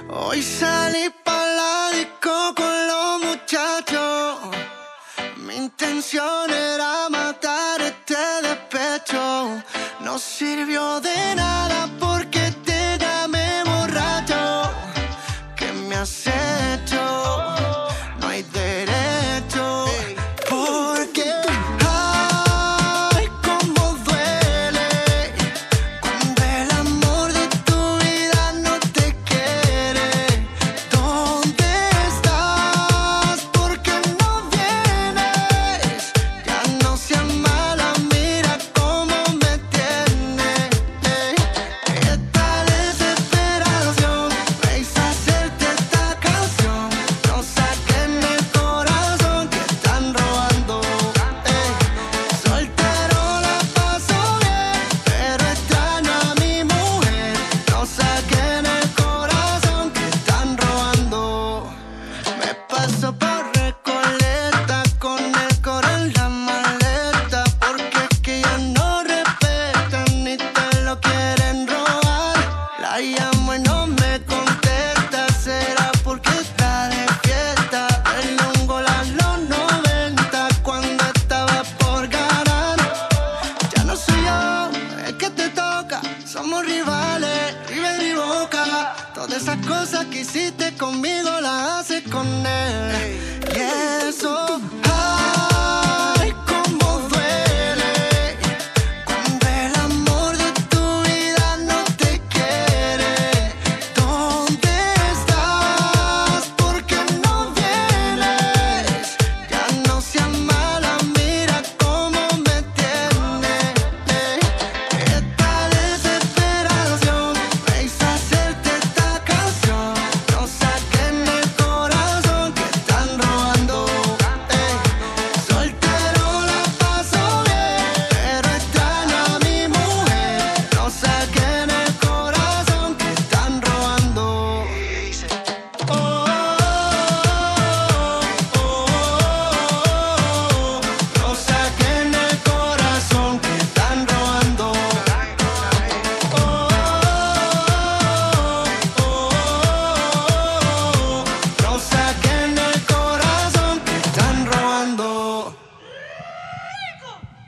Hoy salí pa' la disco con los muchachos. Mi intención era matar este despecho. No sirvió de nada porque te llamé borracho. ¿Qué me has hecho? No hay derecho. Porque ay, cómo duele cuando el amor de tu vida no te quiere. ¿Dónde estás? ¿Por qué no vienes? Ya no seas mala, mira cómo me tienes. Esta desesperación me hizo hacerte esta canción. No saquen el corazón que están robando. Soltero la paso bien, pero extraño a mi mujer. No saquen el corazón que están robando. Me paso por Recoleta con el coro en la maleta, porque es que ya no respetan ni te lo quieren robar. La llamo y no me contesta, será porque está de fiesta. El hongo a los 90 cuando estaba por ganar. Ya no soy yo, es que te toca. Somos rivales, River y Boca. Todas esas cosas que hiciste conmigo las haces con él. Y eso